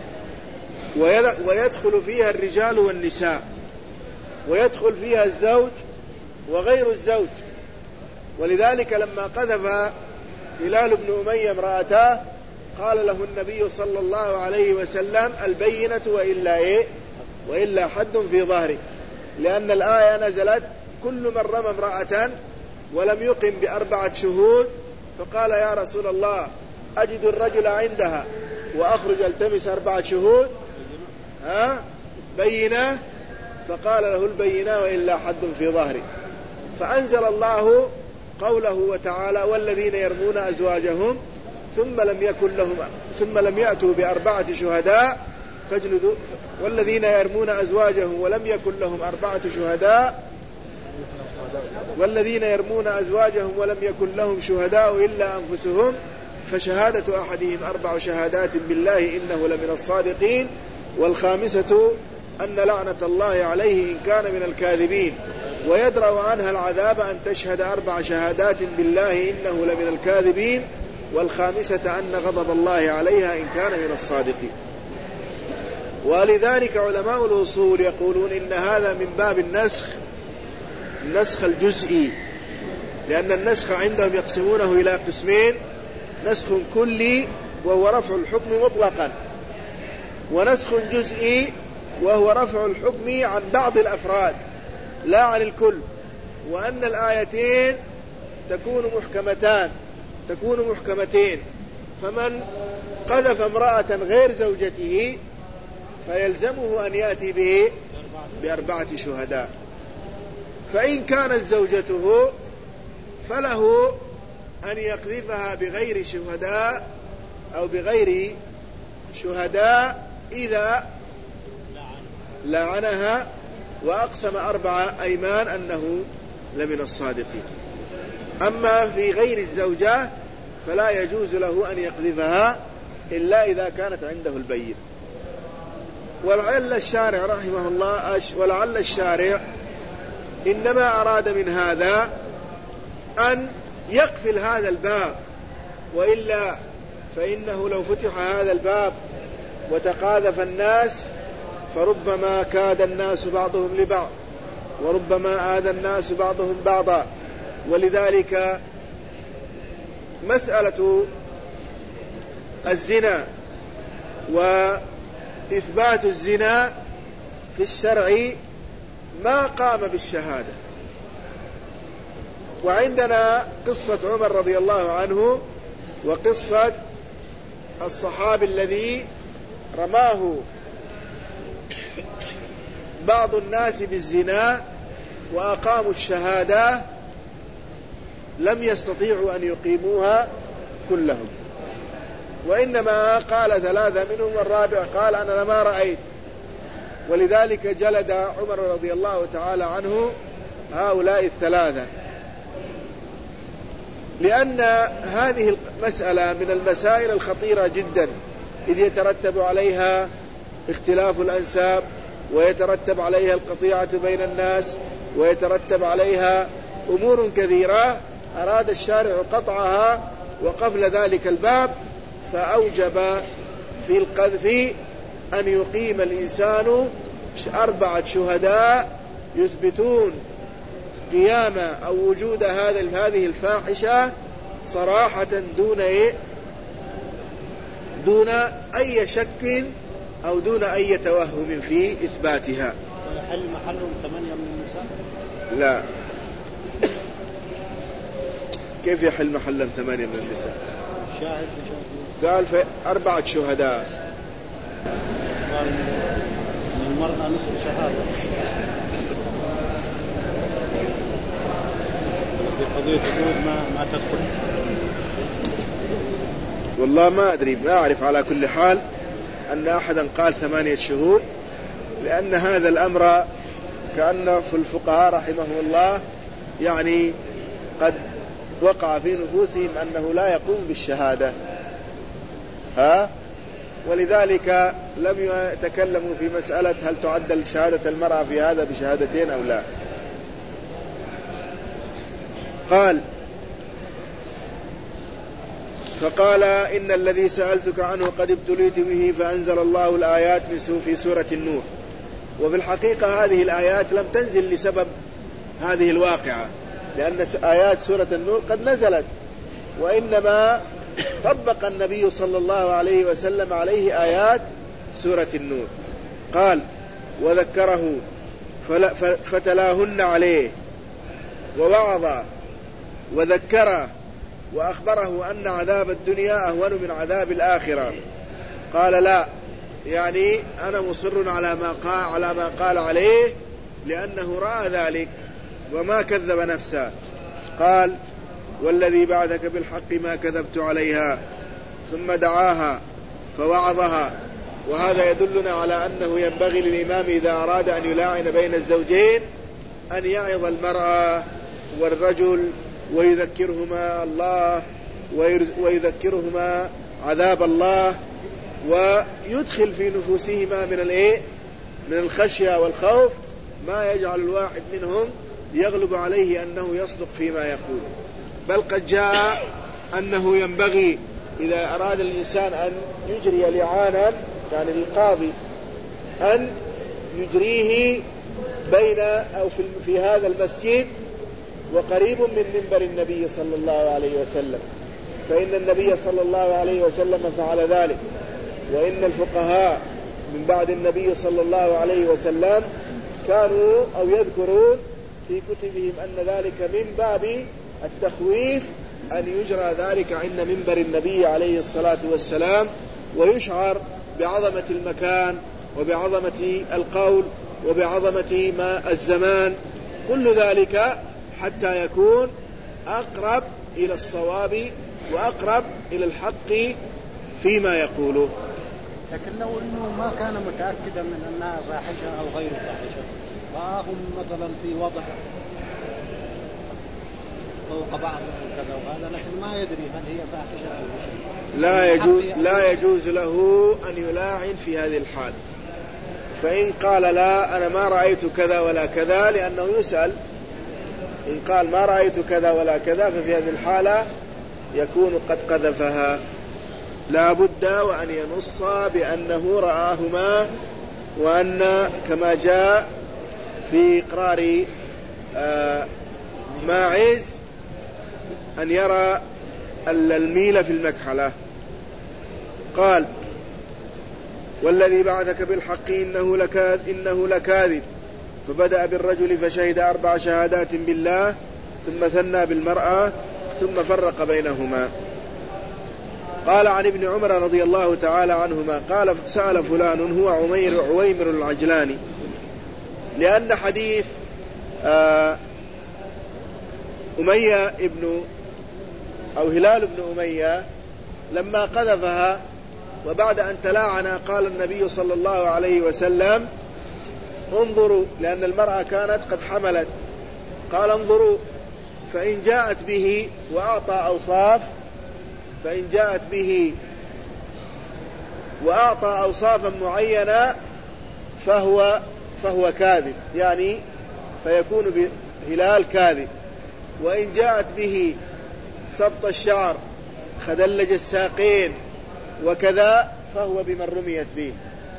ويدخل فيها الرجال والنساء، ويدخل فيها الزوج وغير الزوج. ولذلك لما قذف هلال بن أمية امرأته قال له النبي صلى الله عليه وسلم البينة وإلا إيه؟ وإلا حد في ظهرك، لأن الآية نزلت كل من رمى امرأة ولم يقم بأربعة شهود فقال يا رسول الله أجد الرجل عندها وأخرج التمس أربعة شهود ها بينة، فقال له البينة وإلا حد في ظهرك. فأنزل الله قوله وتعالى والذين يرمون أزواجهم ثم لم يكن لهم ثم لم يأتوا بأربعة شهداء فاجلدوا والذين يرمون أزواجهم ولم يكن لهم أربعة شهداء والذين يرمون أزواجهم ولم يكن لهم شهداء إلا أنفسهم فشهادة أحدهم أربع شهادات بالله إنه لمن الصادقين والخامسة أن لعنة الله عليه إن كان من الكاذبين ويدرأ عنها العذاب أن تشهد أربع شهادات بالله إنه لمن الكاذبين والخامسة أن غضب الله عليها إن كان من الصادقين. ولذلك علماء الأصول يقولون إن هذا من باب النسخ النسخ الجزئي، لأن النسخ عندهم يقسمونه إلى قسمين: نسخ كلي وهو رفع الحكم مطلقا، ونسخ جزئي وهو رفع الحكم عن بعض الأفراد لا عن الكل، وأن الآيتين تكون محكمتان تكون محكمتين فمن قذف امرأة غير زوجته فيلزمه أن يأتي به بأربعة شهداء، فإن كانت زوجته فله أن يقذفها بغير شهداء أو بغير شهداء إذا لعنها وأقسم أربع أيمان أنه لمن الصادقين. أما في غير الزوجة فلا يجوز له أن يقذفها إلا إذا كانت عنده البينة. ولعل الشارع رحمه الله ولعل الشارع إنما أراد من هذا أن يقفل هذا الباب، وإلا فإنه لو فتح هذا الباب وتقاذف الناس فربما كاد الناس بعضهم لبعض وربما آذى الناس بعضهم بعضا. ولذلك مسألة الزنا وإثبات الزنا في الشرع ما قام بالشهادة. وعندنا قصة عمر رضي الله عنه وقصة الصحابي الذي رماه بعض الناس بالزنا وأقاموا الشهادة لم يستطيعوا أن يقيموها كلهم، وإنما قال ثلاثة منهم والرابع قال أنا ما رأيت ولذلك جلد عمر رضي الله تعالى عنه هؤلاء الثلاثة، لأن هذه المسألة من المسائل الخطيرة جدا، إذ يترتب عليها اختلاف الأنساب، ويترتب عليها القطيعة بين الناس، ويترتب عليها أمور كثيرة. أراد الشارع قطعها وقفل ذلك الباب، فأوجب في القذف أن يقيم الإنسان أربعة شهداء يثبتون قيام أو وجود هذه الفاحشة صراحة دون إيه؟ دون أي شك أو دون أي توهم في إثباتها. ويحل محلهم ثمانية من النساء؟ لا. كيف يحل محلهم ثمانية من النساء؟ الشاهد قال في أربعة شهداء. قال المرأة نصف شهادة. في قضية حدود ما ما تدخل. والله ما أدري، ما أعرف. على كل حال أن أحدا قال ثمانية شهود، لأن هذا الأمر كأن في الفقهاء رحمهم الله يعني قد وقع في نفوسهم أنه لا يقوم بالشهادة، ها، ولذلك لم يتكلموا في مسألة هل تعدل شهادة المرأة في هذا بشهادتين أو لا. قال فقال إن الذي سألتك عنه قد ابتليت به، فأنزل الله الآيات في سورة النور. وفي الحقيقة هذه الآيات لم تنزل لسبب هذه الواقعة، لأن آيات سورة النور قد نزلت، وإنما طبق النبي صلى الله عليه وسلم عليه آيات سورة النور. قال وذكره فتلاهن عليه ووعظ وذكره وأخبره أن عذاب الدنيا أهون من عذاب الآخرة. قال لا، يعني أنا مصر على ما قال, على ما قال عليه، لأنه رأى ذلك وما كذب نفسه. قال والذي بعثك بالحق ما كذبت عليها، ثم دعاها فوعظها. وهذا يدلنا على أنه ينبغي للإمام إذا أراد أن يلاعن بين الزوجين أن يعظ المرأة والرجل ويذكرهما الله ويذكرهما عذاب الله، ويدخل في نفوسهما من الايه من الخشية والخوف ما يجعل الواحد منهم يغلب عليه أنه يصدق فيما يقول. بل قد جاء أنه ينبغي إذا أراد الإنسان أن يجري لعانا، يعني للقاضي أن يجريه بين أو في, في هذا المسجد وقريب من منبر النبي صلى الله عليه وسلم، فإن النبي صلى الله عليه وسلم فعل ذلك، وإن الفقهاء من بعد النبي صلى الله عليه وسلم كانوا أو يذكرون في كتبهم أن ذلك من باب التخويف، أن يجرى ذلك عند منبر النبي عليه الصلاة والسلام، ويشعر بعظمة المكان وبعظمة القول وبعظمة ما الزمان، كل ذلك حتى يكون أقرب إلى الصواب وأقرب إلى الحق فيما يقوله. لكن لو أنه ما كان متأكدا من أنها فاحشة أو غير فاحشة، رآهم مثلا في وضع فوق بعض وكذا وهذا، لكن ما يدري هل هي فاحشة أو شيء، لا يجوز لا يجوز له أن يلاعن في هذه الحال. فإن قال لا أنا ما رأيت كذا ولا كذا، لأنه يسأل، إن قال ما رأيت كذا ولا كذا ففي هذه الحالة يكون قد قذفها. لا بد وأن ينص بأنه رآهما، وأن كما جاء في إقرار آه ماعز أن يرى الميل في المكحلة. قال والذي بعثك بالحق إنه لكاذب, إنه لكاذب. فبدأ بالرجل فشهد أربع شهادات بالله، ثم ثنى بالمرأة، ثم فرق بينهما. قال عن ابن عمر رضي الله تعالى عنهما قال سأل فلان هو عمير عويمر العجلاني، لأن حديث آه أمية ابن أو هلال بن أمية لما قذفها وبعد أن تلاعنا قال النبي صلى الله عليه وسلم انظروا، لأن المرأة كانت قد حملت، قال انظروا فإن جاءت به وأعطى أوصاف فإن جاءت به وأعطى أوصافا معينة فهو فهو كاذب، يعني فيكون بهلال كاذب. وإن جاءت به سبط الشعر خدلج الساقين وكذا فهو بمن رميت به.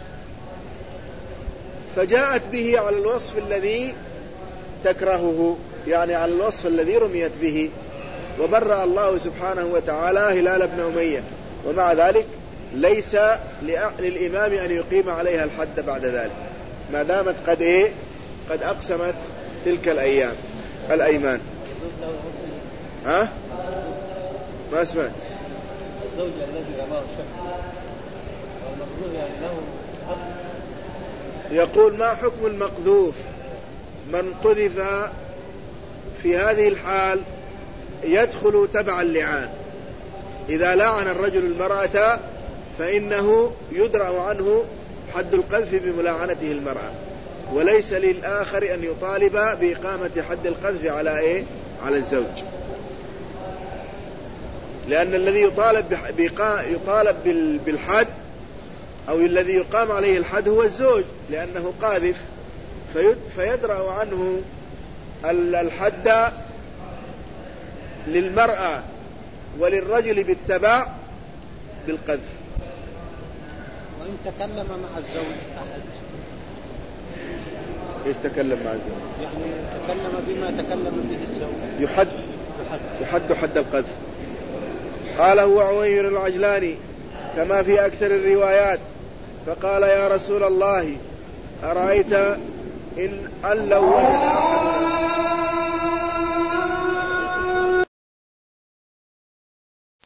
فجاءت به على الوصف الذي تكرهه، يعني على الوصف الذي رميت به، وبرأ الله سبحانه وتعالى هلال بن أمية، ومع ذلك ليس للإمام أن يقيم عليها الحد بعد ذلك ما دامت قد إيه قد أقسمت تلك الأيام الأيمان. ها ما اسمع الزوج الذي رماه الشخص والمقذوف يعني له حق. يقول ما حكم المقذوف؟ من قذف في هذه الحال يدخل تبع اللعان. إذا لعن الرجل المرأة فإنه يدرأ عنه حد القذف بملاعنته المرأة، وليس للآخر أن يطالب بإقامة حد القذف على إيه؟ على الزوج، لأن الذي يطالب يطالب بالحد أو الذي يقام عليه الحد هو الزوج، لأنه قاذف، فيدرأ عنه الحد للمرأة وللرجل بالتبع بالقذف. وإن تكلم مع الزوج أحد، إيش تكلم مع الزوج؟ يعني تكلم بما تكلم به الزوج يحد يحد حد القذف. قال هو عويمر العجلاني كما في أكثر الروايات، فقال يا رسول الله أرأيت إن أن لو وجد أحد